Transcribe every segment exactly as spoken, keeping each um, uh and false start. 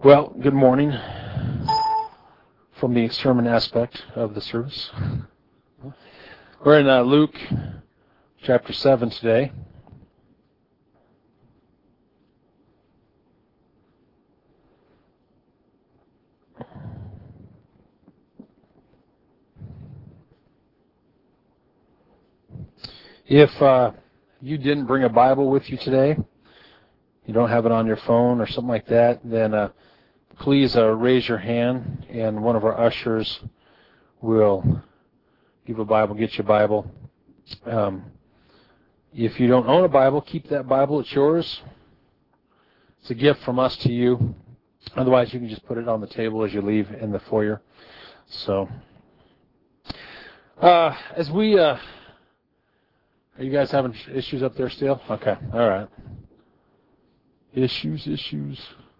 Well, good morning from the sermon aspect of the service. We're in uh, Luke chapter seven today. If uh, you didn't bring a Bible with you today, you don't have it on your phone or something like that, then uh, please uh, raise your hand, and one of our ushers will give a Bible, get you a Bible. Um, if you don't own a Bible, keep that Bible. It's yours. It's a gift from us to you. Otherwise, you can just put it on the table as you leave in the foyer. So, uh, as we, uh, are you guys having issues up there still? Okay, all right. Issues, issues.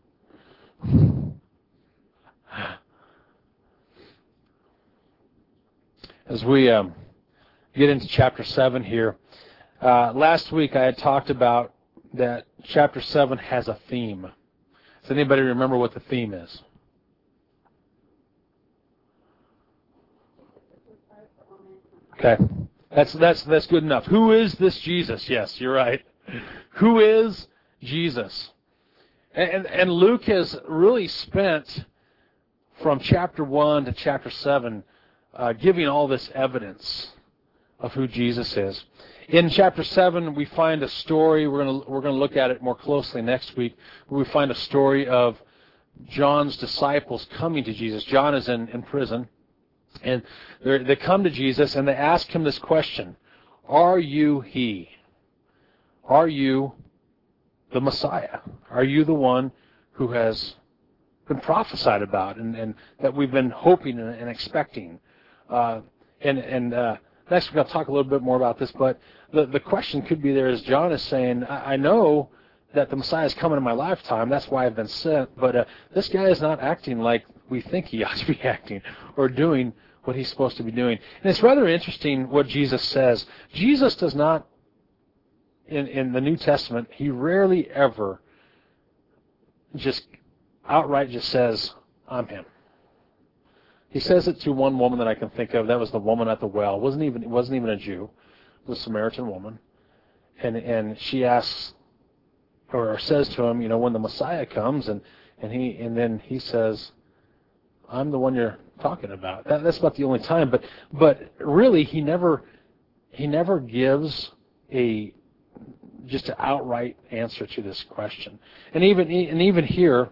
As we um, get into chapter seven here, uh, last week I had talked about that chapter seven has a theme. Does anybody remember what the theme is? Okay, that's that's that's good enough. Who is this Jesus? Yes, you're right. Who is Jesus? And, and Luke has really spent from chapter one to chapter seven uh, giving all this evidence of who Jesus is. In chapter seven, we find a story. We're going to we're going to look at it more closely next week. Where we find a story of John's disciples coming to Jesus. John is in, in prison, and they come to Jesus and they ask him this question: "Are you he? Are you the Messiah? Are you the one who has been prophesied about and, and that we've been hoping and, and expecting?" Uh, and and uh, next week I'll talk a little bit more about this, but the, the question could be there is John is saying, I, I know that the Messiah is coming in my lifetime, that's why I've been sent, but uh, this guy is not acting like we think he ought to be acting or doing what he's supposed to be doing. And it's rather interesting what Jesus says. Jesus does not, in, in the New Testament, he rarely ever just outright just says, I'm him. He says it to one woman that I can think of. That was the woman at the well. It wasn't even, it wasn't even a Jew. It was a Samaritan woman. And and she asks, or says to him, you know, when the Messiah comes, and, and he and then he says, I'm the one you're talking about. That, that's about the only time. But but really, he never he never gives a just an outright answer to this question. And even and even here,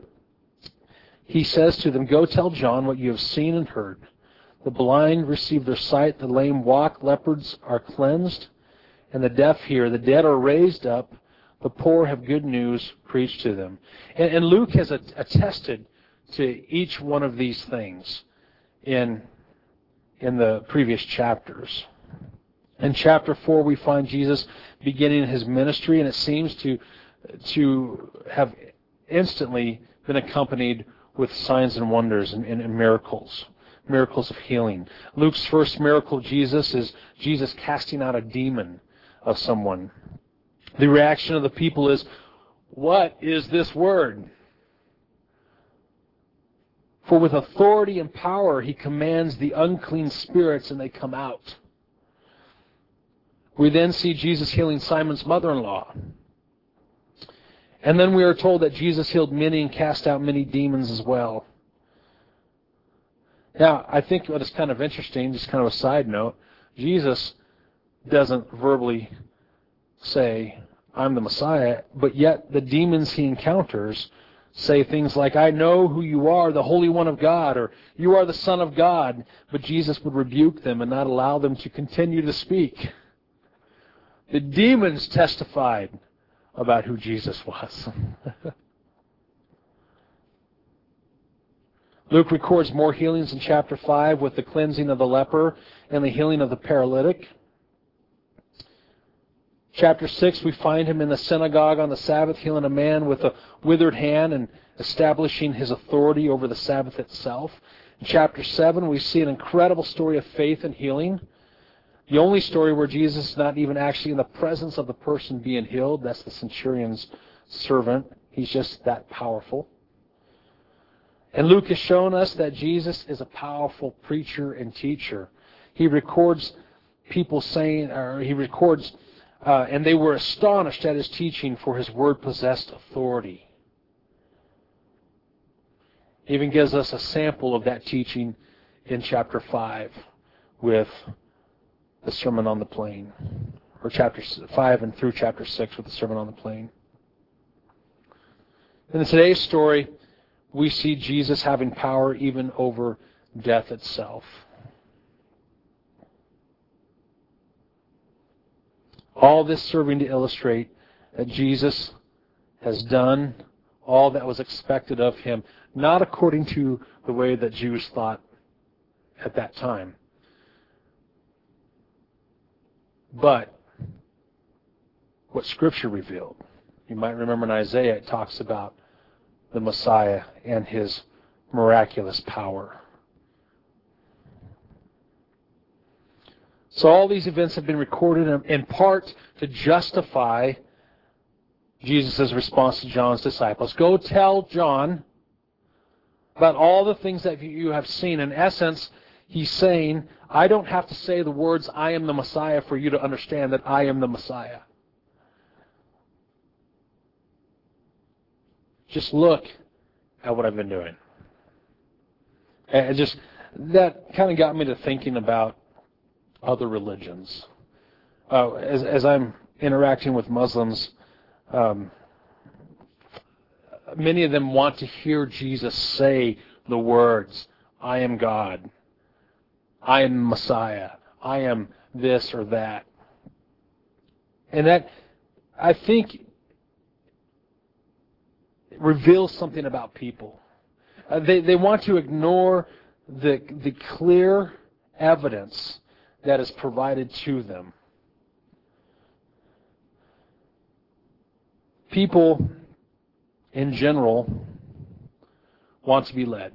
he says to them, "Go tell John what you have seen and heard. The blind receive their sight, the lame walk, leopards are cleansed, and the deaf hear. The dead are raised up, the poor have good news preached to them." And, and Luke has attested to each one of these things in in the previous chapters. In chapter four, we find Jesus beginning his ministry, and it seems to to have instantly been accompanied with signs and wonders and, and, and miracles, miracles of healing. Luke's first miracle of Jesus is Jesus casting out a demon of someone. The reaction of the people is, "What is this word? For with authority and power he commands the unclean spirits, and they come out." We then see Jesus healing Simon's mother-in-law. And then we are told that Jesus healed many and cast out many demons as well. Now, I think what is kind of interesting, just kind of a side note, Jesus doesn't verbally say, I'm the Messiah, but yet the demons he encounters say things like, I know who you are, the Holy One of God, or you are the Son of God, but Jesus would rebuke them and not allow them to continue to speak. The demons testified about who Jesus was. Luke records more healings in chapter five with the cleansing of the leper and the healing of the paralytic. Chapter six, we find him in the synagogue on the Sabbath healing a man with a withered hand and establishing his authority over the Sabbath itself. In chapter seven, we see an incredible story of faith and healing. The only story where Jesus is not even actually in the presence of the person being healed. That's the centurion's servant. He's just that powerful. And Luke has shown us that Jesus is a powerful preacher and teacher. He records people saying, or he records, uh, and they were astonished at his teaching, for his word possessed authority. He even gives us a sample of that teaching in chapter five with the Sermon on the Plain, or chapter five and through chapter six with the Sermon on the Plain. In today's story, we see Jesus having power even over death itself. All this serving to illustrate that Jesus has done all that was expected of him, not according to the way that Jews thought at that time, but what Scripture revealed. You might remember in Isaiah it talks about the Messiah and his miraculous power. So all these events have been recorded in part to justify Jesus' response to John's disciples. Go tell John about all the things that you have seen. In essence, he's saying, I don't have to say the words, I am the Messiah, for you to understand that I am the Messiah. Just look at what I've been doing. And just that kind of got me to thinking about other religions. Uh, as, as I'm interacting with Muslims, um, many of them want to hear Jesus say the words, I am God, I am Messiah, I am this or that. And that, I think, reveals something about people. Uh, they, they want to ignore the, the clear evidence that is provided to them. People, in general, want to be led.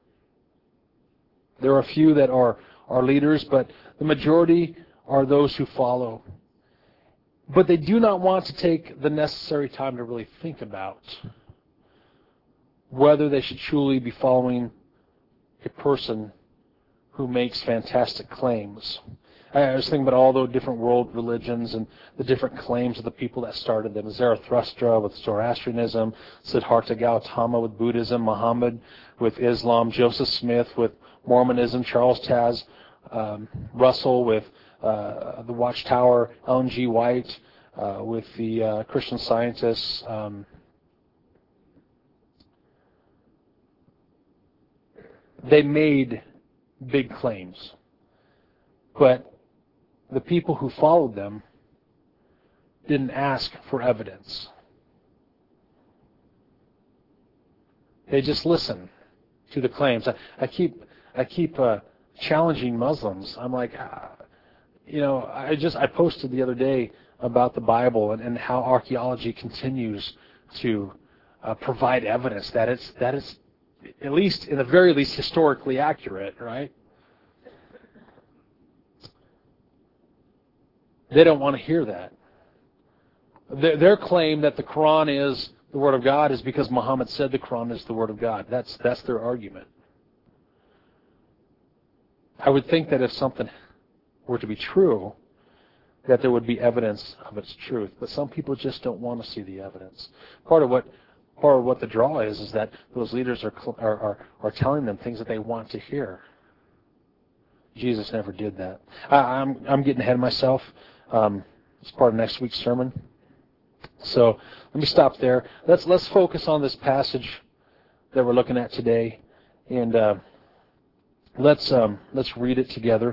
There are a few that are, are leaders, but the majority are those who follow. But they do not want to take the necessary time to really think about whether they should truly be following a person who makes fantastic claims. I was thinking about all the different world religions and the different claims of the people that started them. Zarathustra with Zoroastrianism, Siddhartha Gautama with Buddhism, Muhammad with Islam, Joseph Smith with Mormonism, Charles Taz um, Russell with uh, the Watchtower, Ellen G. White uh, with the uh, Christian Scientists. Um, they made big claims, but the people who followed them didn't ask for evidence. They just listened to the claims. I, I keep I keep uh, challenging Muslims. I'm like, uh, you know, I just I posted the other day about the Bible and, and how archaeology continues to uh, provide evidence that it's that it's at least, in the very least, historically accurate, right? They don't want to hear that. Their, their claim that the Quran is the Word of God is because Muhammad said the Quran is the Word of God. That's that's their argument. I would think that if something were to be true, that there would be evidence of its truth. But some people just don't want to see the evidence. Part of what part of what the draw is is that those leaders are are are, are telling them things that they want to hear. Jesus never did that. I, I'm I'm getting ahead of myself. Um, it's part of next week's sermon. So let me stop there. Let's let's focus on this passage that we're looking at today, and uh, let's um, let's read it together.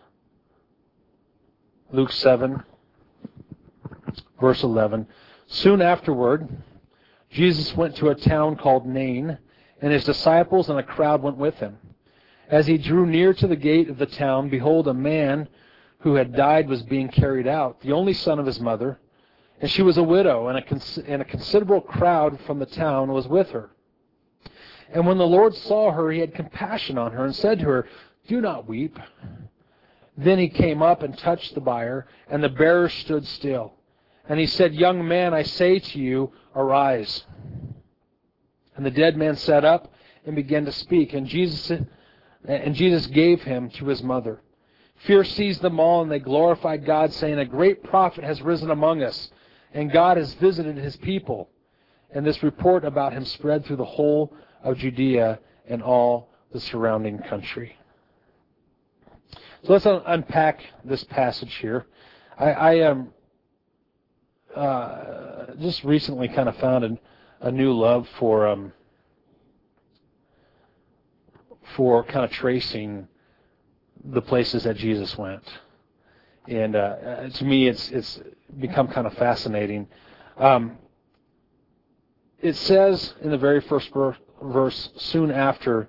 Luke seven, verse eleven. Soon afterward, Jesus went to a town called Nain, and his disciples and a crowd went with him. As he drew near to the gate of the town, behold, a man who had died was being carried out, the only son of his mother, and she was a widow, and a, cons- and a considerable crowd from the town was with her. And when the Lord saw her, he had compassion on her and said to her, "Do not weep." Then he came up and touched the bier, and the bearer stood still. And he said, "Young man, I say to you, arise." And the dead man sat up, and began to speak, and Jesus and Jesus gave him to his mother. Fear seized them all, and they glorified God, saying, "A great prophet has risen among us, and God has visited his people." And this report about him spread through the whole of Judea and all the surrounding country. So let's un- unpack this passage here. I, I um, uh, just recently kind of found an, a new love for um, for kind of tracing the places that Jesus went, and uh, to me, it's it's become kind of fascinating. Um, it says in the very first ver- verse, soon after.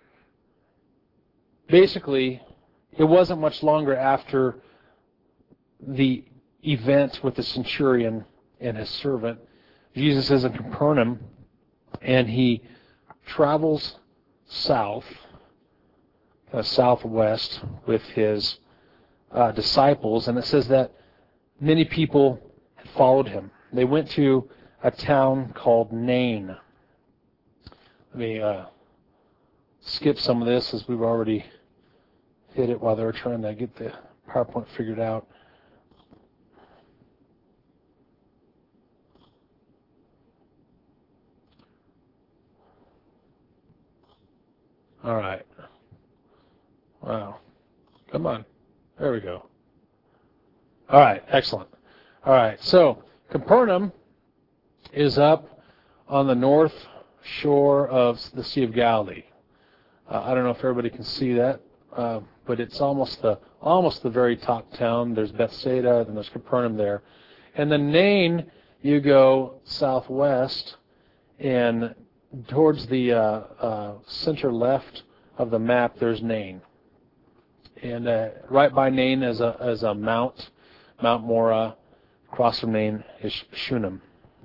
Basically, it wasn't much longer after the event with the centurion and his servant. Jesus is in Capernaum, and he travels south, uh, southwest, with his uh, disciples, and it says that many people had followed him. They went to a town called Nain. Let me uh, skip some of this, as we've already hit it while they were trying to get the PowerPoint figured out. All right. Wow. Come on. There we go. All right. Excellent. All right. So Capernaum is up on the north shore of the Sea of Galilee. Uh, I don't know if everybody can see that, uh, but it's almost the almost the very top town. There's Bethsaida, then there's Capernaum there, and then Nain. You go southwest, and towards the uh, uh, center left of the map, there's Nain, and uh, right by Nain is a is a mount, Mount Morah. Across from Nain is Shunem.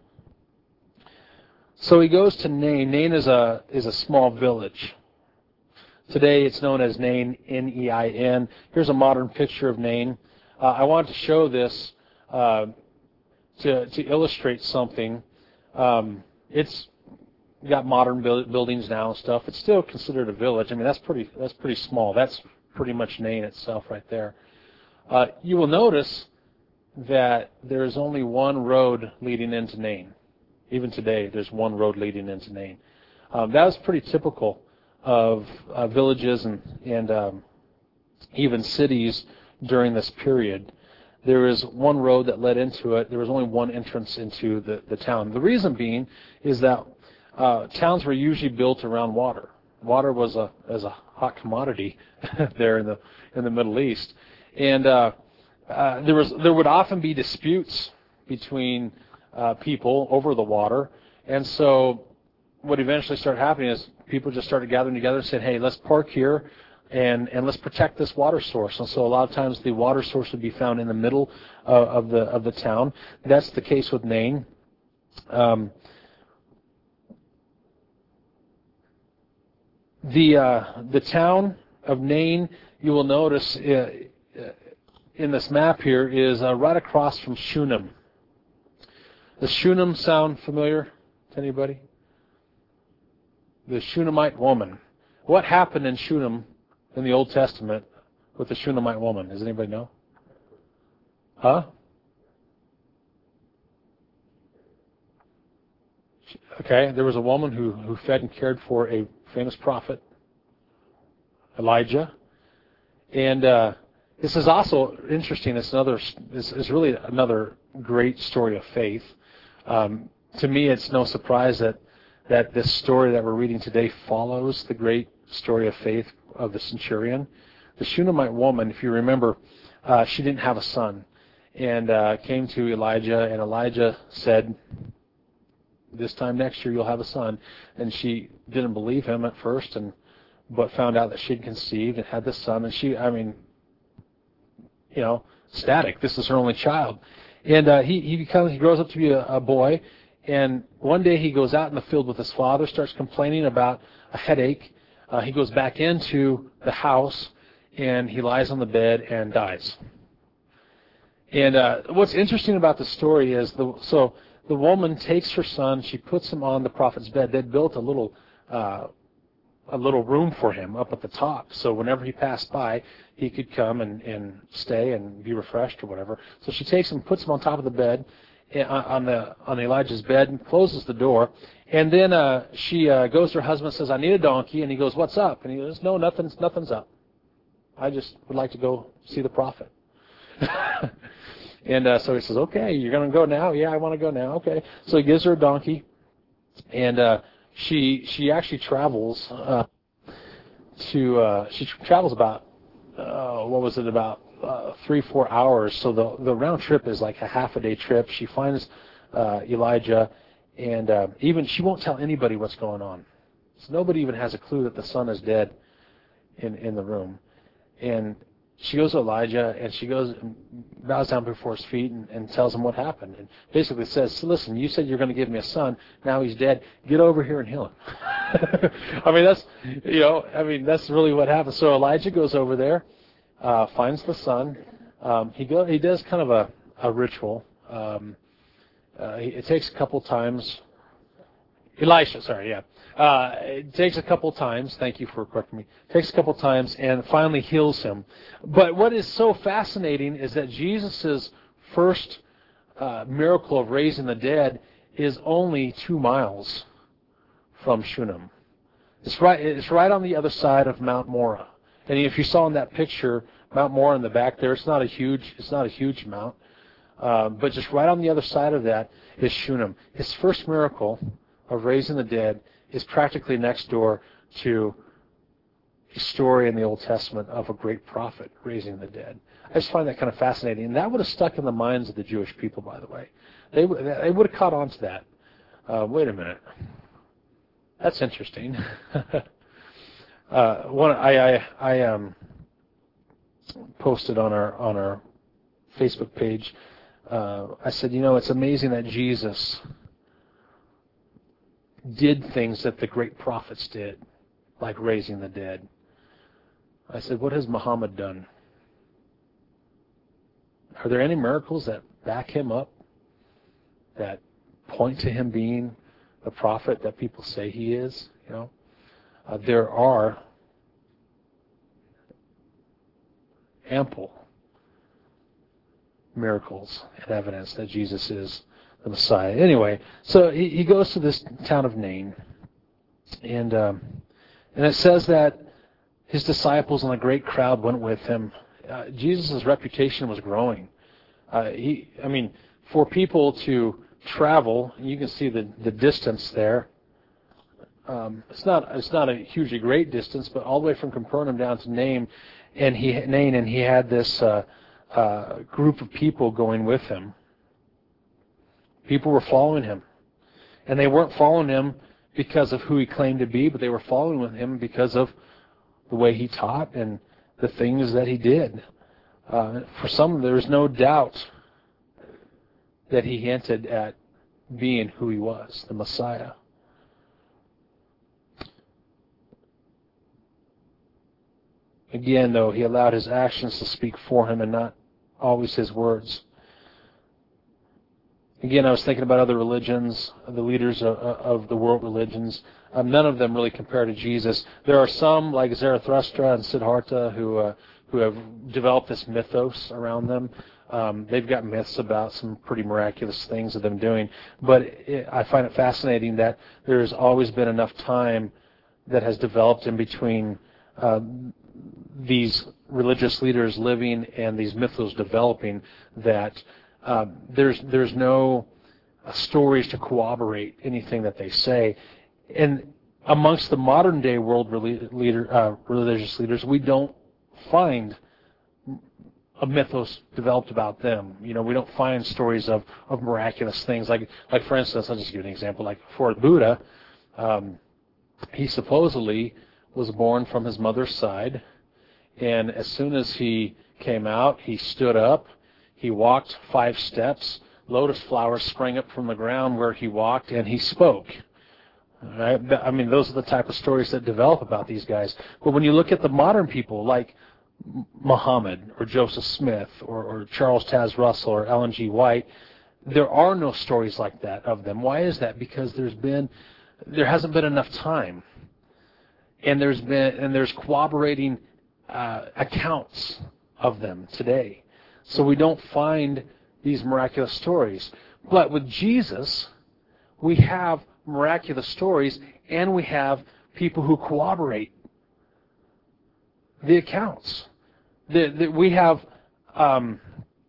So he goes to Nain. Nain is a is a small village. Today it's known as Nain, N E I N. Here's a modern picture of Nain. Uh, I want to show this uh, to to illustrate something. Um, it's got modern buildings now and stuff. It's still considered a village. I mean, that's pretty that's pretty small. That's pretty much Nain itself right there. Uh, you will notice that there is only one road leading into Nain. Even today, there's one road leading into Nain. Um, that was pretty typical of uh, villages and, and um, even cities during this period. There was one road that led into it. There was only one entrance into the, the town. The reason being is that uh, towns were usually built around water. Water was a as a hot commodity there in the in the Middle East, and uh, uh, there was there would often be disputes between uh, people over the water, and so what eventually started happening is people just started gathering together and said, "Hey, let's park here, and and let's protect this water source." And so a lot of times the water source would be found in the middle uh, of the of the town. That's the case with Nain. Um, the uh, the town of Nain, you will notice uh, in this map here, is uh, right across from Shunem. Does Shunem sound familiar to anybody? The Shunammite woman. What happened in Shunem in the Old Testament with the Shunammite woman? Does anybody know? Huh? Okay, there was a woman who, who fed and cared for a famous prophet, Elijah. And uh, this is also interesting. It's another. This is really another great story of faith. Um, to me, it's no surprise that that this story that we're reading today follows the great story of faith of the centurion. The Shunammite woman, if you remember, uh, she didn't have a son, and uh, came to Elijah, and Elijah said, "This time next year you'll have a son." And she didn't believe him at first, and but found out that she'd conceived and had this son, and she, I mean, you know, ecstatic. This is her only child, and uh, he he becomes he grows up to be a, a boy. And one day he goes out in the field with his father, starts complaining about a headache. Uh, he goes back into the house, and he lies on the bed and dies. And uh, what's interesting about the story is, the so the woman takes her son, she puts him on the prophet's bed. They'd built a little uh, a little room for him up at the top. So whenever he passed by, he could come and, and stay and be refreshed or whatever. So she takes him, puts him on top of the bed, on the on Elijah's bed, and closes the door. And then uh, she uh, goes to her husband and says, "I need a donkey." And he goes, "What's up?" And he goes, "No, nothing's nothing's up. I just would like to go see the prophet." And uh, so he says, "Okay, you're going to go now?" "Yeah, I want to go now." "Okay." So he gives her a donkey, and uh, she she actually travels uh, to uh, she travels about uh, what was it about uh, three four hours. So the the round trip is like a half a day trip. She finds uh, Elijah, and uh, even she won't tell anybody what's going on. So nobody even has a clue that the son is dead in in the room. And she goes to Elijah, and she goes and bows down before his feet and, and tells him what happened. And basically says, "Listen, you said you're going to give me a son. Now he's dead. Get over here and heal him." I mean, that's, you know, I mean, that's really what happened. So Elijah goes over there, uh, finds the son. Um, he go, he does kind of a, a ritual. Um, uh, it takes a couple times. Elisha, sorry, yeah. Uh, it takes a couple times. Thank you for correcting me. It takes a couple times and finally heals him. But what is so fascinating is that Jesus' first uh, miracle of raising the dead is only two miles from Shunem. It's right. It's right on the other side of Mount Moreh. And if you saw in that picture, Mount Moreh in the back there, it's not a huge. It's not a huge mount, uh, but just right on the other side of that is Shunem. His first miracle of raising the dead is practically next door to a story in the Old Testament of a great prophet raising the dead. I just find that kind of fascinating. And that would have stuck in the minds of the Jewish people, by the way. They, they would have caught on to that. Uh, wait a minute. That's interesting. uh, one, I, I, I um, posted on our, on our Facebook page, uh, I said, you know, it's amazing that Jesus did things that the great prophets did, like raising the dead. I said, what has Muhammad done? Are there any miracles that back him up, that point to him being the prophet that people say he is? You know, uh, there are ample miracles and evidence that Jesus is the Messiah. Anyway, so he, he goes to this town of Nain, and um, and it says that his disciples and a great crowd went with him. Uh, Jesus' reputation was growing. Uh, he, I mean, for people to travel, you can see the, the distance there. Um, it's not it's not a hugely great distance, but all the way from Capernaum down to Nain, and he Nain, and he had this uh, uh, group of people going with him. People were following him. And they weren't following him because of who he claimed to be, but they were following with him because of the way he taught and the things that he did. Uh, for some, there's no doubt that he hinted at being who he was, the Messiah. Again, though, he allowed his actions to speak for him and not always his words. Again, I was thinking about other religions, the leaders of, of the world religions. Um, none of them really compare to Jesus. There are some, like Zarathustra and Siddhartha, who uh, who have developed this mythos around them. Um, they've got myths about some pretty miraculous things of them doing. But it, I find it fascinating that there's always been enough time that has developed in between uh, these religious leaders living and these mythos developing that Uh, there's there's no uh, stories to corroborate anything that they say. And amongst the modern day world leader, uh, religious leaders, we don't find a mythos developed about them. You know, we don't find stories of, of miraculous things. Like like for instance, I'll just give you an example. Like for Buddha, um, he supposedly was born from his mother's side, and as soon as he came out, he stood up. He walked five steps. Lotus flowers sprang up from the ground where he walked, and he spoke. Right? I mean, those are the type of stories that develop about these guys. But when you look at the modern people, like Muhammad or Joseph Smith or, or Charles Taz Russell or Ellen G. White, there are no stories like that of them. Why is that? Because there's been, there hasn't been enough time. And there's been and there's corroborating uh, accounts of them today. So we don't find these miraculous stories. But with Jesus, we have miraculous stories, and we have people who corroborate the accounts. The, the, we have um,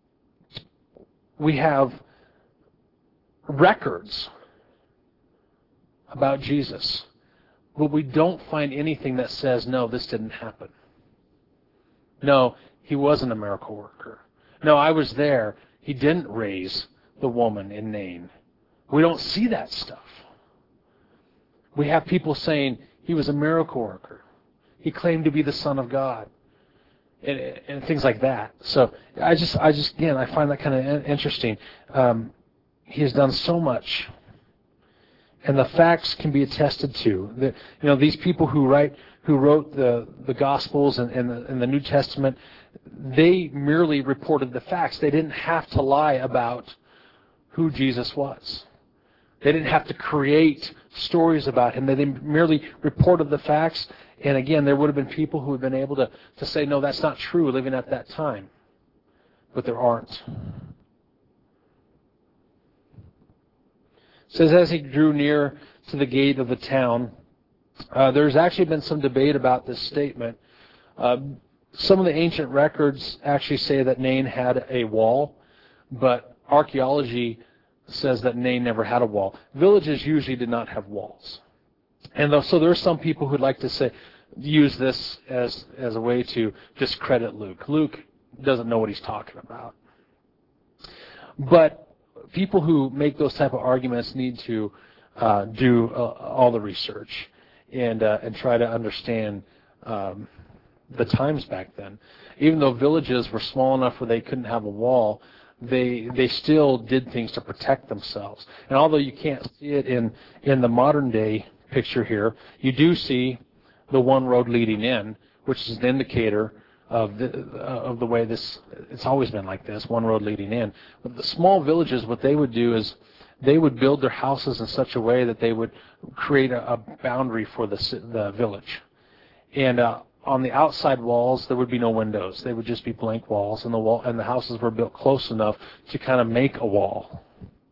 we have records about Jesus, but we don't find anything that says, no, this didn't happen. No, he wasn't a miracle worker. No, I was there. He didn't raise the woman in Nain. We don't see that stuff. We have people saying he was a miracle worker. He claimed to be the Son of God, and, and things like that. So I just, I just, again, I find that kind of interesting. Um, he has done so much, and the facts can be attested to. The, you know, these people who write, who wrote the the Gospels and, and, the, and the New Testament, they merely reported the facts. They didn't have to lie about who Jesus was. They didn't have to create stories about him. They merely reported the facts. And again, there would have been people who had been able to, to say, no, that's not true, living at that time. But there aren't. It says, as he drew near to the gate of the town, uh, there's actually been some debate about this statement. Uh, some of the ancient records actually say that Nain had a wall, but archaeology says that Nain never had a wall. Villages usually did not have walls. And though, so there are some people who'd like to say, use this as, as a way to discredit Luke. Luke doesn't know what he's talking about. But people who make those type of arguments need to uh, do uh, all the research and uh, and try to understand um, the times back then. Even though villages were small enough where they couldn't have a wall, they they still did things to protect themselves. And although you can't see it in in the modern day picture here, you do see the one road leading in, which is an indicator of the uh, of the way this. It's always been like this, one road leading in. But the small villages, what they would do is they would build their houses in such a way that they would create a, a boundary for the the village, and uh, on the outside walls there would be no windows. They would just be blank walls, and the wall and the houses were built close enough to kind of make a wall.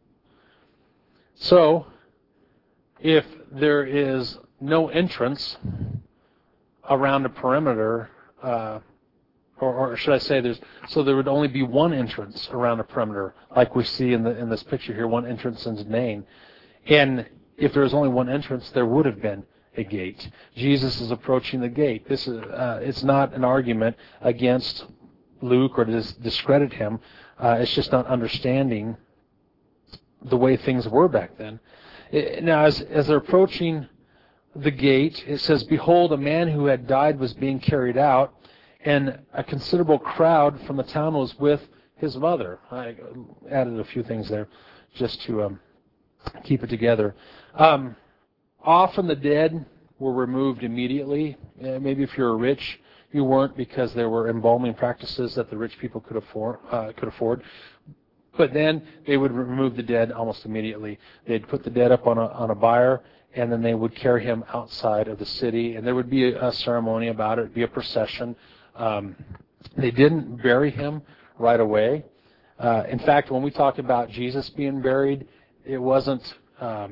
So, if there is no entrance around a perimeter, uh, or, or should I say, there's so there would only be one entrance around a perimeter, like we see in the in this picture here, one entrance into Nain. And if there was only one entrance, there would have been a gate. Jesus is approaching the gate. This is uh, it's not an argument against Luke or to dis- discredit him. Uh, it's just not understanding the way things were back then. It, now, as as they're approaching the gate, it says, "Behold, a man who had died was being carried out, and a considerable crowd from the town was with his mother." I added a few things there just to um, keep it together. Um, often the dead were removed immediately. Uh, maybe if you're rich, you weren't, because there were embalming practices that the rich people could afford. Uh, could afford. But then they would remove the dead almost immediately. They'd put the dead up on a on a bier, and then they would carry him outside of the city, and there would be a, a ceremony about it. It'd be a procession. Um, they didn't bury him right away. Uh, in fact, when we talk about Jesus being buried, it wasn't. Um,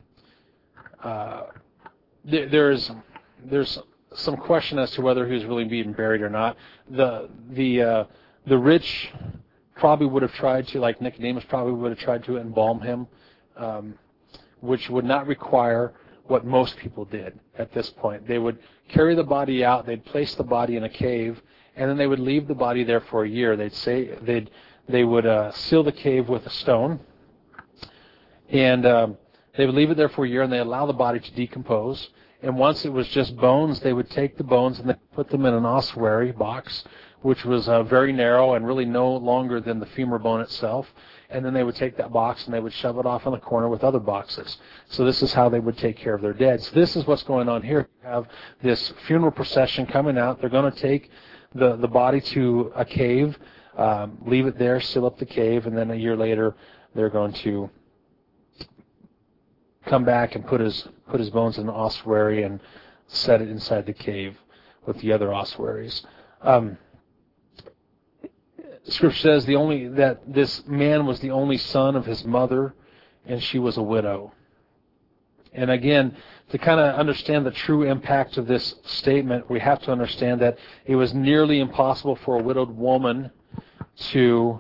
uh, th- there's there's some question as to whether he was really being buried or not. The the uh, the rich probably would have tried to, like Nicodemus probably would have tried to embalm him, um, which would not require what most people did at this point. They would carry the body out, they'd place the body in a cave, and then they would leave the body there for a year. They'd say they'd they would uh, seal the cave with a stone, and um, they would leave it there for a year, and they allow the body to decompose. And once it was just bones, they would take the bones and they put them in an ossuary box, which was uh, very narrow and really no longer than the femur bone itself. And then they would take that box and they would shove it off in the corner with other boxes. So this is how they would take care of their dead. So this is what's going on here. You have this funeral procession coming out. They're going to take the, the body to a cave, um, leave it there, seal up the cave, and then a year later they're going to come back and put his put his bones in the ossuary and set it inside the cave with the other ossuaries. Um, Scripture says the only that this man was the only son of his mother, and she was a widow. And again, to kind of understand the true impact of this statement, we have to understand that it was nearly impossible for a widowed woman to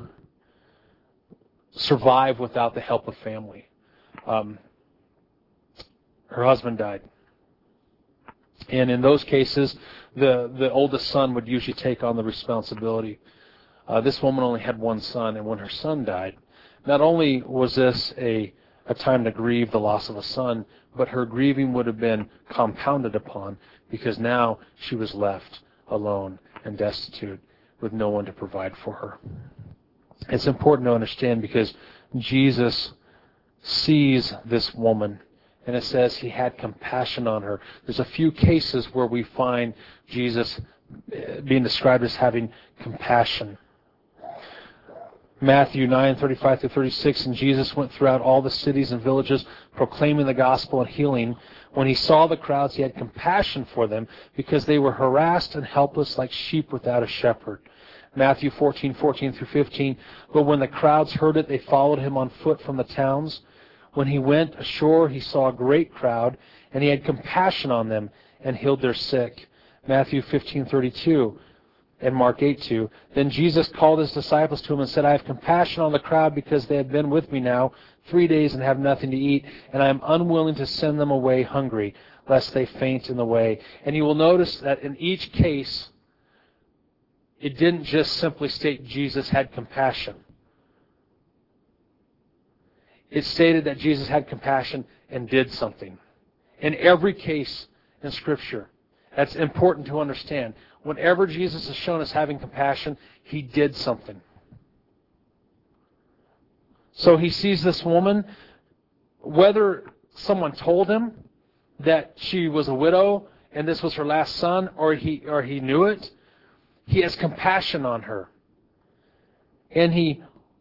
survive without the help of family. Um, her husband died. And in those cases, the, the oldest son would usually take on the responsibility. Uh, this woman only had one son, and when her son died, not only was this a, a time to grieve the loss of a son, but her grieving would have been compounded upon because now she was left alone and destitute with no one to provide for her. It's important to understand because Jesus sees this woman, and it says he had compassion on her. There's a few cases where we find Jesus being described as having compassion. Matthew nine, thirty-five through thirty-six, and Jesus went throughout all the cities and villages, proclaiming the gospel and healing. When he saw the crowds, he had compassion for them, because they were harassed and helpless like sheep without a shepherd. Matthew fourteen, fourteen through fifteen, but when the crowds heard it, they followed him on foot from the towns. When he went ashore, he saw a great crowd, and he had compassion on them and healed their sick. Matthew fifteen, thirty-two. And Mark eight two. Then Jesus called his disciples to him and said, I have compassion on the crowd because they have been with me now three days and have nothing to eat, and I am unwilling to send them away hungry, lest they faint in the way. And you will notice that in each case, it didn't just simply state Jesus had compassion. It stated that Jesus had compassion and did something. In every case in Scripture, that's important to understand. Whenever Jesus is shown as having compassion, he did something. So he sees this woman, whether someone told him that she was a widow and this was her last son, or he or he knew it, he has compassion on her. And he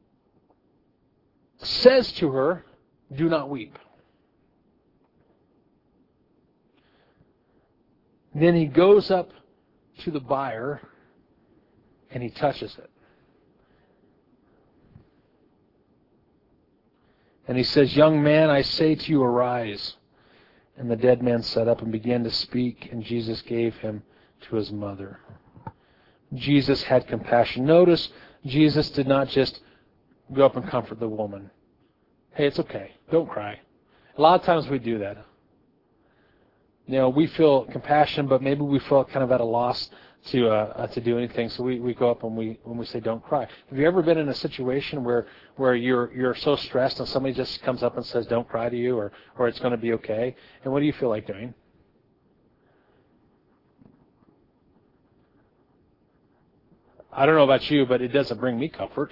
says to her, do not weep. Then he goes up to the bier and he touches it. And he says, young man, I say to you, arise. And the dead man sat up and began to speak, and Jesus gave him to his mother. Jesus had compassion. Notice, Jesus did not just go up and comfort the woman. Hey, it's okay. Don't cry. A lot of times we do that. You know, we feel compassion, but maybe we feel kind of at a loss to uh, uh, to do anything. So we, we go up and we when we say, "Don't cry." Have you ever been in a situation where where you're you're so stressed and somebody just comes up and says, "Don't cry" to you, or or it's going to be okay? And what do you feel like doing? I don't know about you, but it doesn't bring me comfort.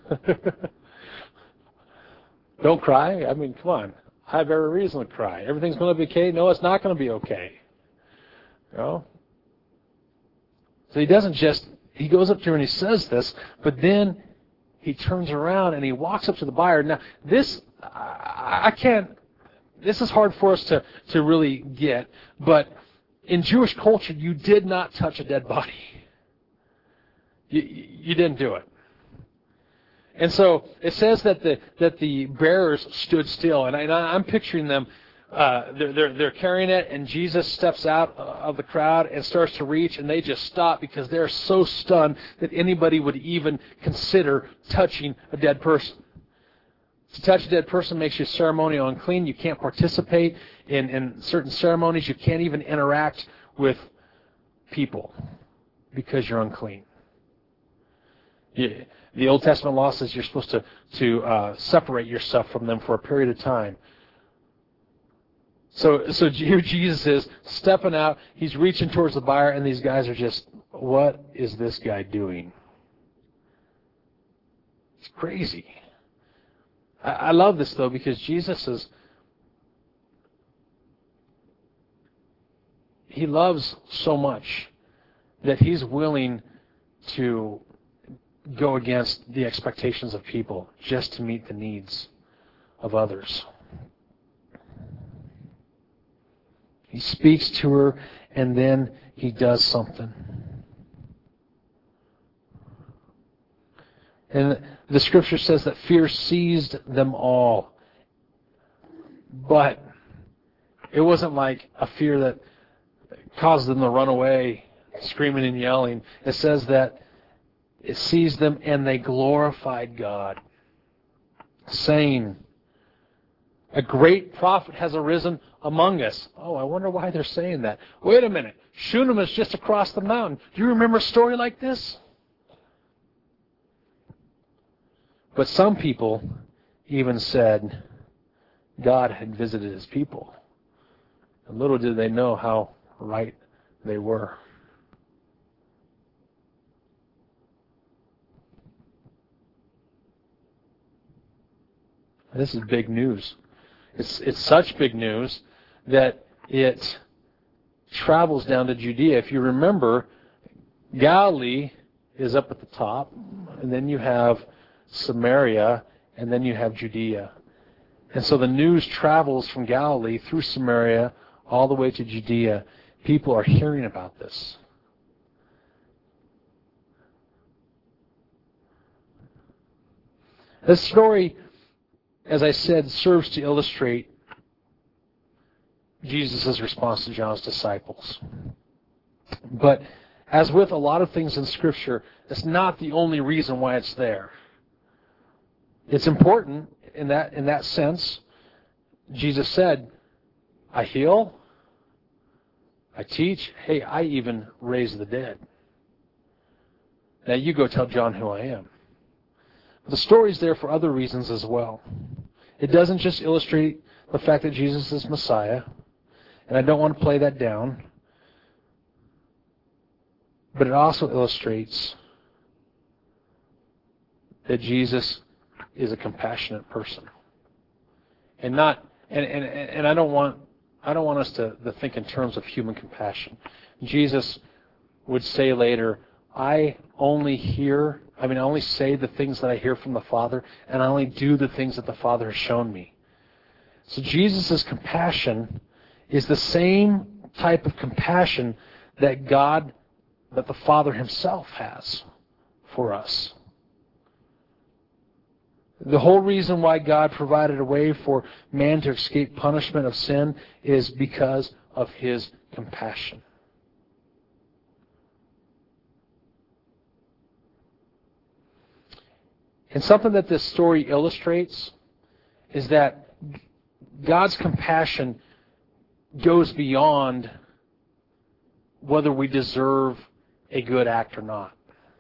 Don't cry. I mean, come on. I have every reason to cry. Everything's going to be okay. No, it's not going to be okay. You know? So he doesn't just, he goes up to her and he says this, but then he turns around and he walks up to the bier. Now, this, I, I can't, this is hard for us to, to really get, but in Jewish culture, you did not touch a dead body. You, you didn't do it. And so it says that the that the bearers stood still, and, I, and I'm picturing them. Uh, they're, they're they're carrying it, and Jesus steps out of the crowd and starts to reach, and they just stop because they're so stunned that anybody would even consider touching a dead person. To touch a dead person makes you ceremonial unclean. You can't participate in, in certain ceremonies. You can't even interact with people because you're unclean. You, The Old Testament law says you're supposed to, to uh, separate yourself from them for a period of time. So, so here Jesus is stepping out. He's reaching towards the bier, and these guys are just, what is this guy doing? It's crazy. I, I love this, though, because Jesus is, he loves so much that he's willing to go against the expectations of people just to meet the needs of others. He He speaks to her, and then he does something. And the scripture says that fear seized them all. But it wasn't like a fear that caused them to run away, screaming and yelling. It says that it seized them and they glorified God, saying, a great prophet has arisen among us. Oh, I wonder why they're saying that. Wait a minute. Shunem is just across the mountain. Do you remember a story like this? But some people even said God had visited his people. And little did they know how right they were. This is big news. It's, it's such big news that it travels down to Judea. If you remember, Galilee is up at the top, and then you have Samaria, and then you have Judea. And so the news travels from Galilee through Samaria all the way to Judea. People are hearing about this. This story, as I said, serves to illustrate Jesus' response to John's disciples. But as with a lot of things in Scripture, it's not the only reason why it's there. It's important in that in that sense. Jesus said, I heal, I teach, hey, I even raise the dead. Now you go tell John who I am. But the story's there for other reasons as well. It doesn't just illustrate the fact that Jesus is Messiah, and I don't want to play that down, but it also illustrates that Jesus is a compassionate person. And not and, and, and I don't want I don't want us to, to think in terms of human compassion. Jesus would say later, I only hear, I mean, I only say the things that I hear from the Father, and I only do the things that the Father has shown me. So Jesus' compassion is the same type of compassion that God, that the Father himself has for us. The whole reason why God provided a way for man to escape punishment of sin is because of his compassion. And something that this story illustrates is that God's compassion goes beyond whether we deserve a good act or not.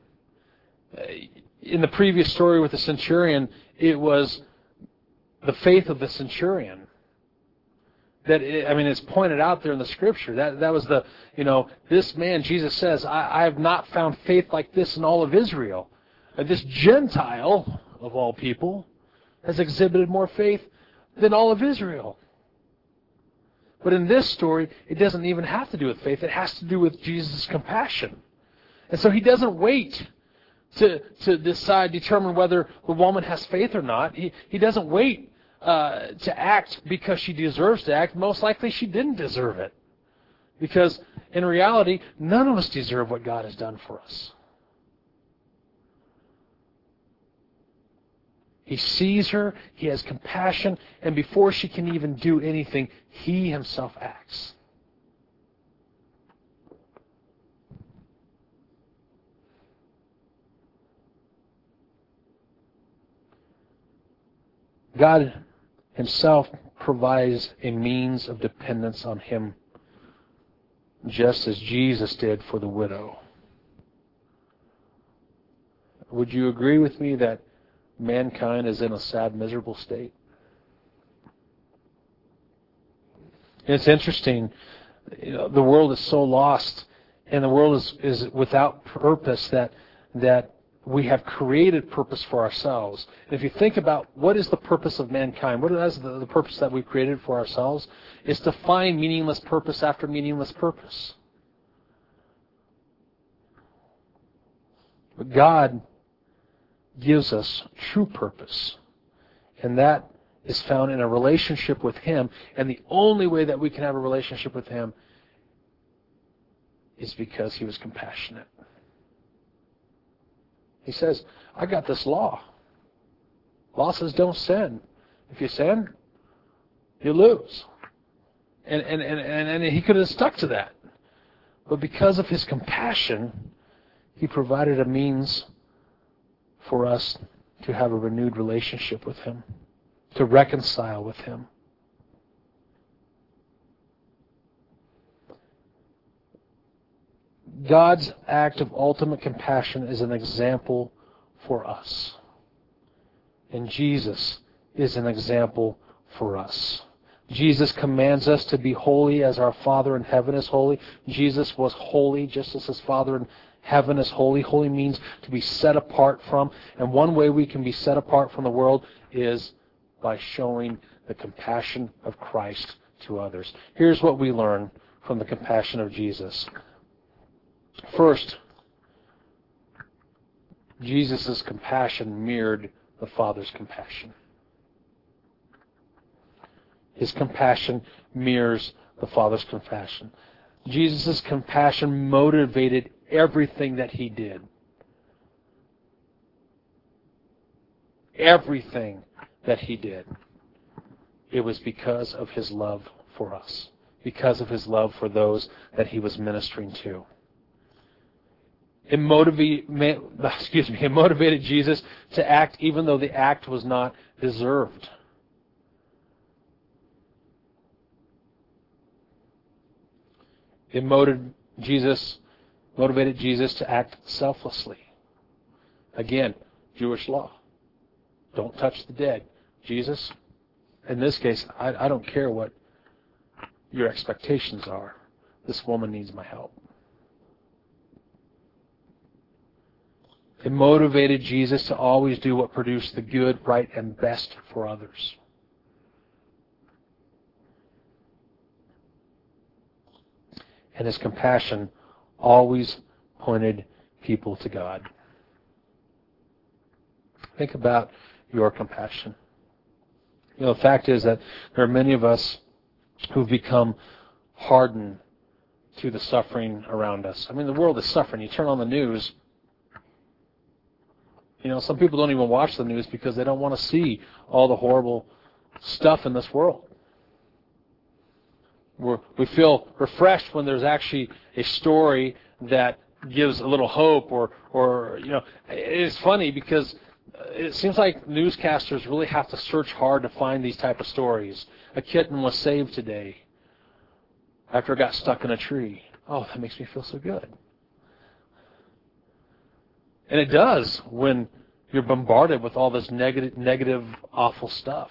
In the previous story with the centurion, it was the faith of the centurion. That it, I mean, it's pointed out there in the Scripture. That that was the, you know, this man, Jesus says, I, I have not found faith like this in all of Israel. And this Gentile, of all people, has exhibited more faith than all of Israel. But in this story, it doesn't even have to do with faith. It has to do with Jesus' compassion. And so he doesn't wait to to decide, determine whether the woman has faith or not. He, he doesn't wait uh, to act because she deserves to act. Most likely she didn't deserve it. Because in reality, none of us deserve what God has done for us. He sees her, he has compassion, and before she can even do anything, he himself acts. God himself provides a means of dependence on him, just as Jesus did for the widow. Would you agree with me that mankind is in a sad, miserable state? It's interesting. You know, the world is so lost, and the world is, is without purpose that that we have created purpose for ourselves. And if you think about what is the purpose of mankind, what is the, the purpose that we created for ourselves, is to find meaningless purpose after meaningless purpose. But God gives us true purpose, and that is found in a relationship with Him, and the only way that we can have a relationship with Him is because He was compassionate. He says, I got this law. Law says don't sin. If you sin, you lose. And, and, and, and, and He could have stuck to that. But because of His compassion, He provided a means for us to have a renewed relationship with Him, to reconcile with Him. God's act of ultimate compassion is an example for us. And Jesus is an example for us. Jesus commands us to be holy as our Father in heaven is holy. Jesus was holy just as His Father in heaven is holy. Holy means to be set apart from. And one way we can be set apart from the world is by showing the compassion of Christ to others. Here's what we learn from the compassion of Jesus. First, Jesus' compassion mirrored the Father's compassion. His compassion mirrors the Father's compassion. Jesus' compassion motivated everything that He did. Everything that He did. It was because of His love for us. Because of His love for those that He was ministering to. It motivated, excuse me, it motivated Jesus to act even though the act was not deserved. It motivated Jesus, motivated Jesus to act selflessly. Again, Jewish law. Don't touch the dead. Jesus, in this case, I, I don't care what your expectations are. This woman needs my help. It motivated Jesus to always do what produced the good, right, and best for others. And His compassion always pointed people to God. Think about your compassion. You know, the fact is that there are many of us who've become hardened to the suffering around us. I mean, the world is suffering. You turn on the news, you know, some people don't even watch the news because they don't want to see all the horrible stuff in this world. We're, we feel refreshed when there's actually a story that gives a little hope, or, or you know, it's funny because it seems like newscasters really have to search hard to find these type of stories. A kitten was saved today after it got stuck in a tree. Oh, that makes me feel so good. And it does when you're bombarded with all this negative, negative, awful stuff.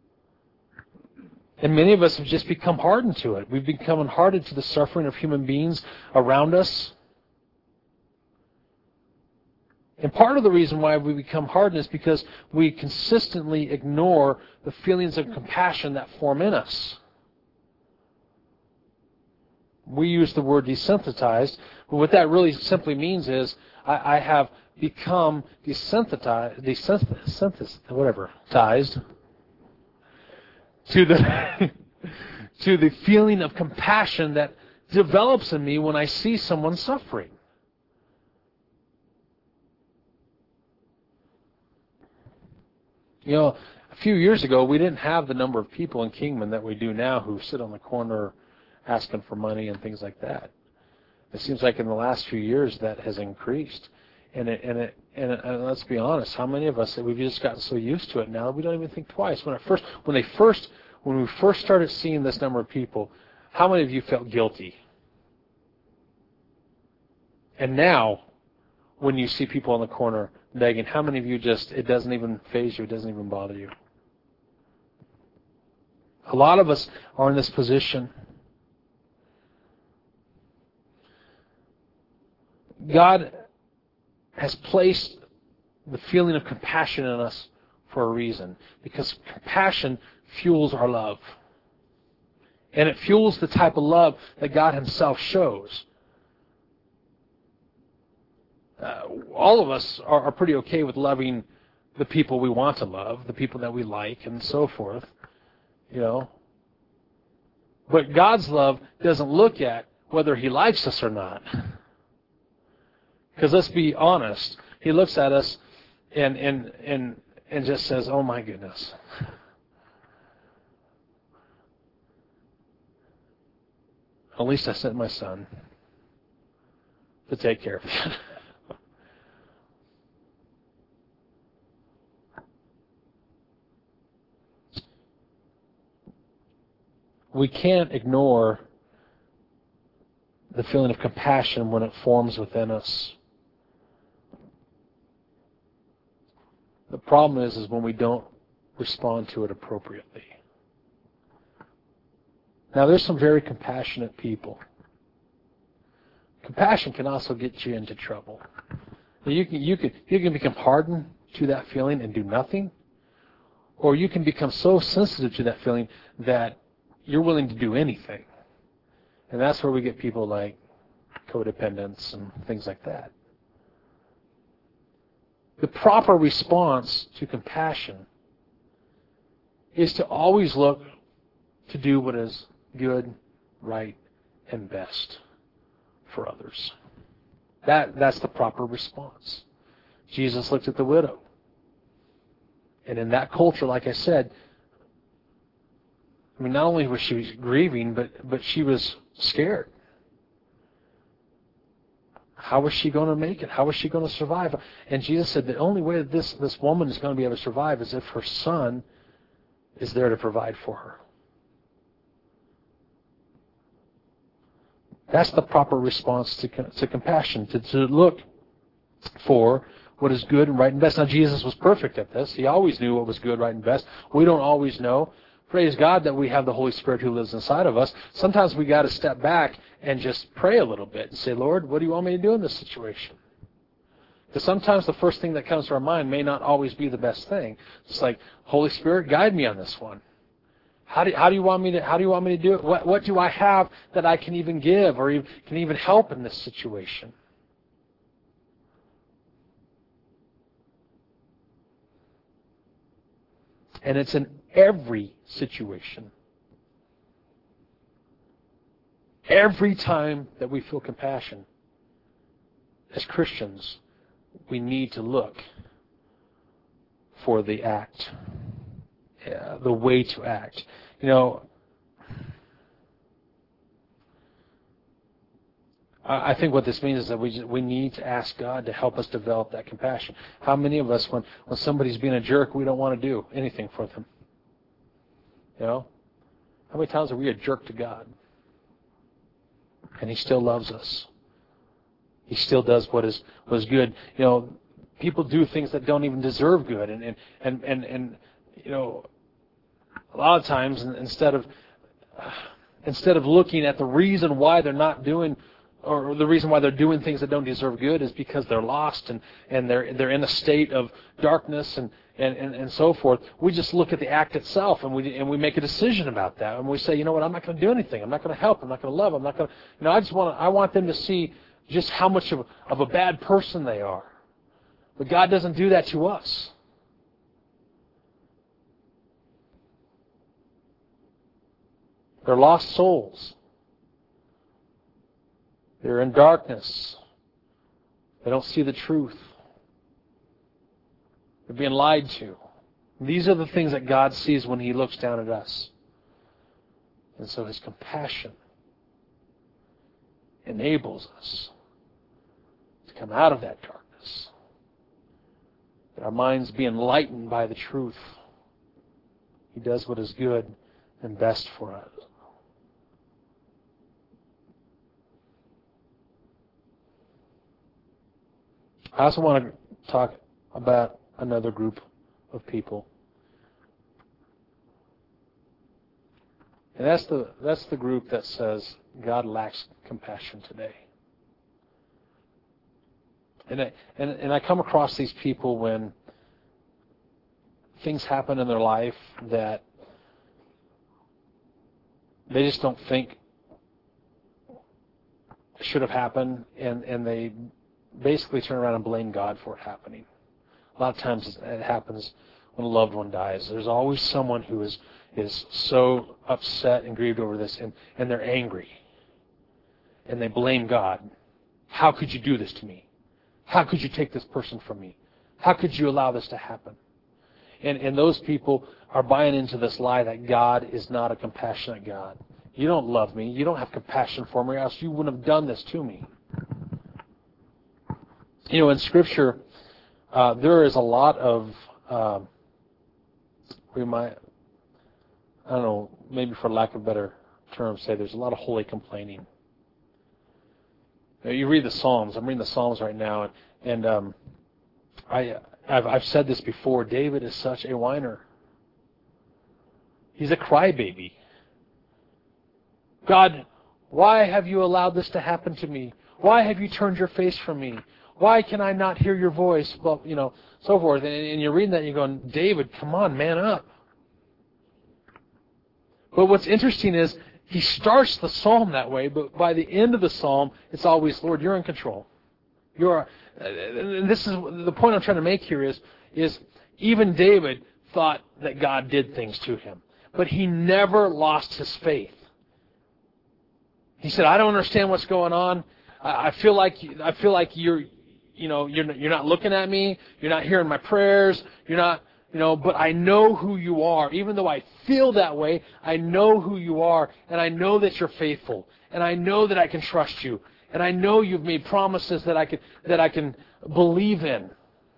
And many of us have just become hardened to it. We've become hardened to the suffering of human beings around us. And part of the reason why we become hardened is because we consistently ignore the feelings of compassion that form in us. We use the word desensitized, but what that really simply means is I, I have become desensitized, desensitized, whatever, tized to the to the feeling of compassion that develops in me when I see someone suffering. You know, a few years ago, we didn't have the number of people in Kingman that we do now who sit on the corner asking for money and things like that. It seems like in the last few years that has increased. And it, and it, and, it, and let's be honest, how many of us, we've just gotten so used to it now that we don't even think twice. When I first, when they first, when we first started seeing this number of people, how many of you felt guilty? And now, when you see people on the corner begging, how many of you just, it doesn't even faze you, it doesn't even bother you? A lot of us are in this position. God has placed the feeling of compassion in us for a reason, because compassion fuels our love. And it fuels the type of love that God Himself shows. Uh, all of us are, are pretty okay with loving the people we want to love, the people that we like, and so forth. You know. But God's love doesn't look at whether He likes us or not. Because let's be honest, He looks at us and and and and just says, "Oh my goodness." At least I sent my son to take care of you. We can't ignore the feeling of compassion when it forms within us. The problem is, is when we don't respond to it appropriately. Now, there's some very compassionate people. Compassion can also get you into trouble. You can, you can, you can become hardened to that feeling and do nothing, or you can become so sensitive to that feeling that you're willing to do anything. And that's where we get people like codependents and things like that. The proper response to compassion is to always look to do what is good, right, and best for others. That, that's the proper response. Jesus looked at the widow. And in that culture, like I said, I mean, not only was she grieving, but, but she was scared. How was she going to make it? How was she going to survive? And Jesus said the only way that this, this woman is going to be able to survive is if her son is there to provide for her. That's the proper response to, to compassion, to, to look for what is good and right and best. Now, Jesus was perfect at this. He always knew what was good, right, and best. We don't always know. Praise God that we have the Holy Spirit who lives inside of us. Sometimes we got to step back and just pray a little bit and say, Lord, what do you want me to do in this situation? Because sometimes the first thing that comes to our mind may not always be the best thing. It's like, Holy Spirit, guide me on this one. How do, how do you want me to how do you want me to do it? What, what do I have that I can even give or even, can even help in this situation? And it's in every situation. Every time that we feel compassion, as Christians, we need to look for the act, yeah, the way to act. You know, I think what this means is that we just, we need to ask God to help us develop that compassion. How many of us, when, when somebody's being a jerk, we don't want to do anything for them? You know? How many times are we a jerk to God? And He still loves us. He still does what is what is good. You know, people do things that don't even deserve good. And, and, and, and, and you know, a lot of times, instead of, uh, instead of looking at the reason why they're not doing or the reason why they're doing things that don't deserve good is because they're lost and, and they're they're in a state of darkness and, and, and, and so forth. We just look at the act itself and we and we make a decision about that. And we say, you know what, I'm not going to do anything. I'm not going to help. I'm not going to love. I'm not going to, you know, I just want to, I want them to see just how much of, of a bad person they are. But God doesn't do that to us. They're lost souls. They're in darkness. They don't see the truth. They're being lied to. These are the things that God sees when He looks down at us. And so His compassion enables us to come out of that darkness. That our minds be enlightened by the truth. He does what is good and best for us. I also want to talk about another group of people. And that's the that's the group that says God lacks compassion today. And I, and, and I come across these people when things happen in their life that they just don't think should have happened, and, and they basically turn around and blame God for it happening. A lot of times it happens when a loved one dies. There's always someone who is is so upset and grieved over this, and, and they're angry. And they blame God. How could you do this to me? How could you take this person from me? How could you allow this to happen? And, and those people are buying into this lie that God is not a compassionate God. You don't love me. You don't have compassion for me, or else you wouldn't have done this to me. You know, in Scripture, uh, there is a lot of, uh, we might, I don't know, maybe for lack of a better term, say there's a lot of holy complaining. You know, you read the Psalms. I'm reading the Psalms right now, and, and um, I, I've, I've said this before. David is such a whiner. He's a crybaby. God, why have you allowed this to happen to me? Why have you turned your face from me? Why can I not hear your voice? Well, you know, so forth. And, and you're reading that and you're going, David, come on, man up. But what's interesting is he starts the psalm that way, but by the end of the psalm, it's always, Lord, you're in control. You're, and this is the point I'm trying to make here is, is even David thought that God did things to him, but he never lost his faith. He said, I don't understand what's going on. I, I feel like I feel like you're, you know, you're you're not looking at me. You're not hearing my prayers. You're not. You know, but I know who you are. Even though I feel that way, I know who you are, and I know that you're faithful, and I know that I can trust you, and I know you've made promises that I can that I can believe in.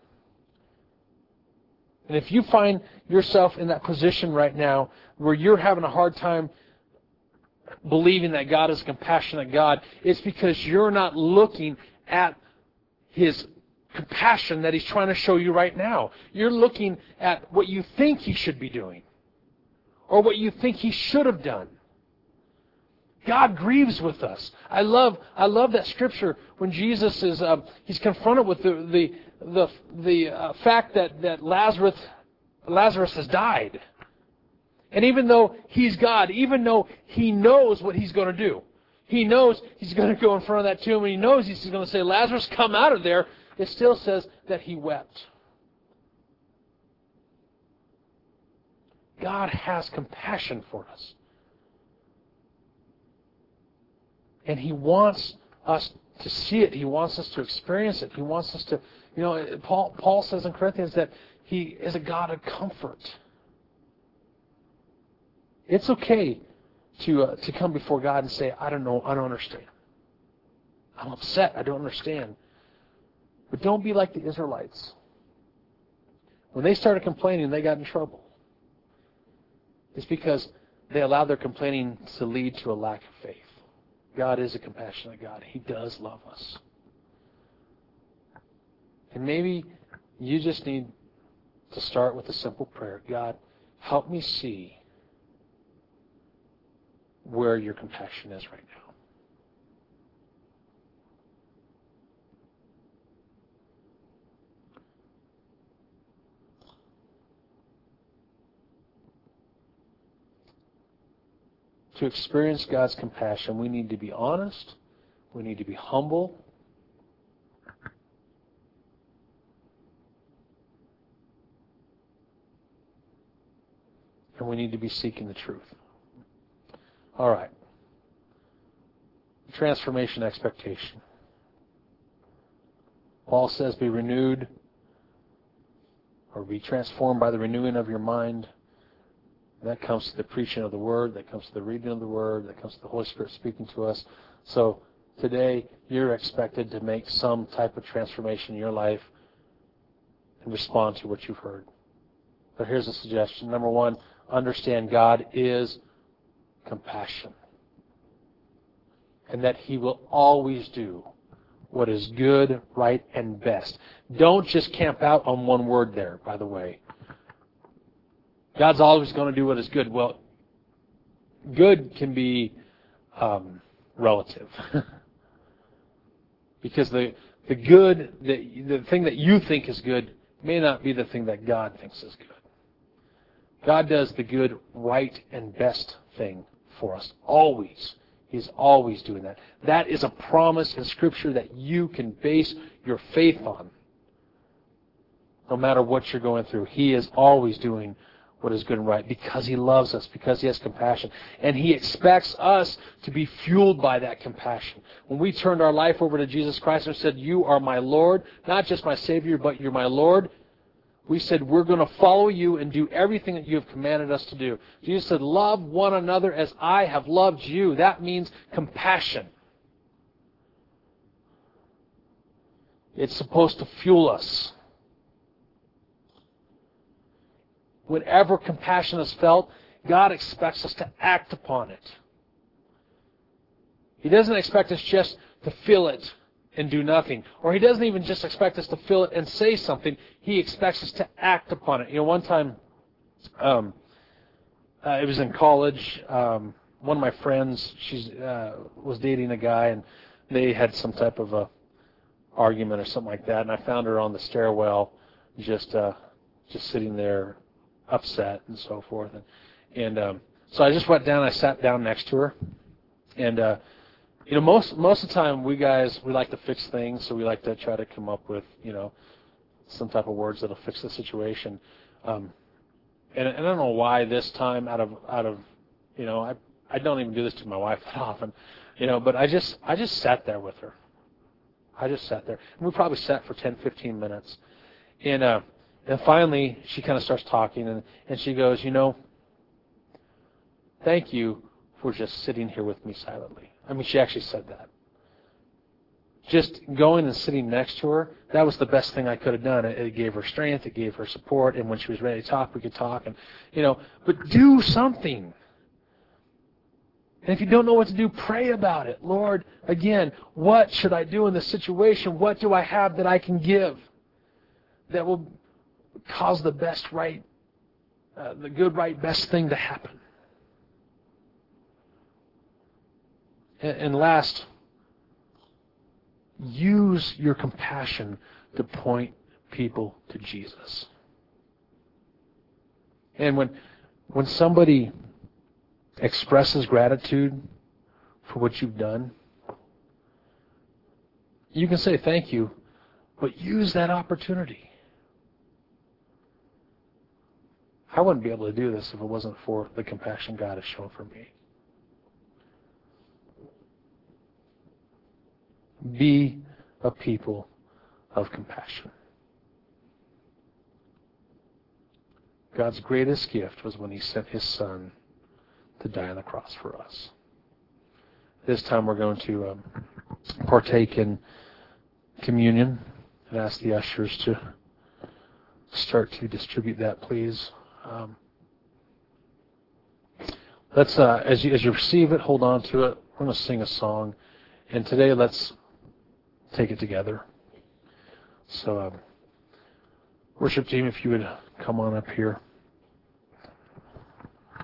And if you find yourself in that position right now where you're having a hard time believing that God is a compassionate God, it's because you're not looking at His compassion that He's trying to show you right now. You're looking at what you think He should be doing, or what you think He should have done. God grieves with us. I love, I love that scripture when Jesus is uh, He's confronted with the the the, the uh, fact that that Lazarus Lazarus has died, and even though He's God, even though He knows what He's going to do, He knows He's going to go in front of that tomb, and He knows He's going to say, Lazarus, come out of there. It still says that He wept. God has compassion for us. And He wants us to see it. He wants us to experience it. He wants us to, you know, Paul, Paul says in Corinthians that He is a God of comfort. It's okay to uh, to come before God and say, I don't know, I don't understand. I'm upset, I don't understand. But don't be like the Israelites. When they started complaining, they got in trouble. It's because they allowed their complaining to lead to a lack of faith. God is a compassionate God. He does love us. And maybe you just need to start with a simple prayer. God, help me see where your compassion is right now. To experience God's compassion, we need to be honest, we need to be humble, and we need to be seeking the truth. All right. Transformation expectation. Paul says, be renewed or be transformed by the renewing of your mind. That comes to the preaching of the Word. That comes to the reading of the Word. That comes to the Holy Spirit speaking to us. So today, you're expected to make some type of transformation in your life and respond to what you've heard. But here's a suggestion. Number one, understand God is compassion, and that He will always do what is good, right, and best. Don't just camp out on one word there, by the way. God's always going to do what is good. Well, good can be um, relative. Because the the good, the, the thing that you think is good may not be the thing that God thinks is good. God does the good, right, and best thing for us. Always. He's always doing that. That is a promise in Scripture that you can base your faith on. no matter what you're going through. He is always doing what is good and right because He loves us, because He has compassion. And He expects us to be fueled by that compassion. When we turned our life over to Jesus Christ and said, "You are my Lord, not just my Savior, but you're my Lord," we said, we're going to follow you and do everything that you have commanded us to do. Jesus said, "Love one another as I have loved you." That means compassion. It's supposed to fuel us. Whenever compassion is felt, God expects us to act upon it. He doesn't expect us just to feel it and do nothing. Or He doesn't even just expect us to feel it and say something. He expects us to act upon it. You know, one time, um, uh, it was in college. Um, one of my friends, she uh, was dating a guy, and they had some type of a argument or something like that. And I found her on the stairwell, just uh, just sitting there, upset and so forth. And, and um, so I just went down. I sat down next to her, and uh, you know, most most of the time, we guys, we like to fix things, so we like to try to come up with, you know, some type of words that'll fix the situation. Um, and, and I don't know why this time, out of out of, you know, I I don't even do this to my wife that often, you know, but I just I just sat there with her. I just sat there, and we probably sat for ten, fifteen minutes, and uh, and finally she kind of starts talking, and and she goes, "You know, thank you for just sitting here with me silently." I mean, she actually said that. Just going and sitting next to her, that was the best thing I could have done. It, it gave her strength, it gave her support, and when she was ready to talk, we could talk. And you know, but do something. And if you don't know what to do, pray about it. Lord, again, what should I do in this situation? What do I have that I can give that will cause the best right, uh, the good, right, best thing to happen? And last, use your compassion to point people to Jesus. And when when somebody expresses gratitude for what you've done, you can say thank you, but use that opportunity. I wouldn't be able to do this if it wasn't for the compassion God has shown for me. Be a people of compassion. God's greatest gift was when He sent His Son to die on the cross for us. This time we're going to um, partake in communion and ask the ushers to start to distribute that, please. Um, let's, uh, as you as you receive it, hold on to it. We're going to sing a song, and today let's take it together. So, um, worship team, if you would come on up here.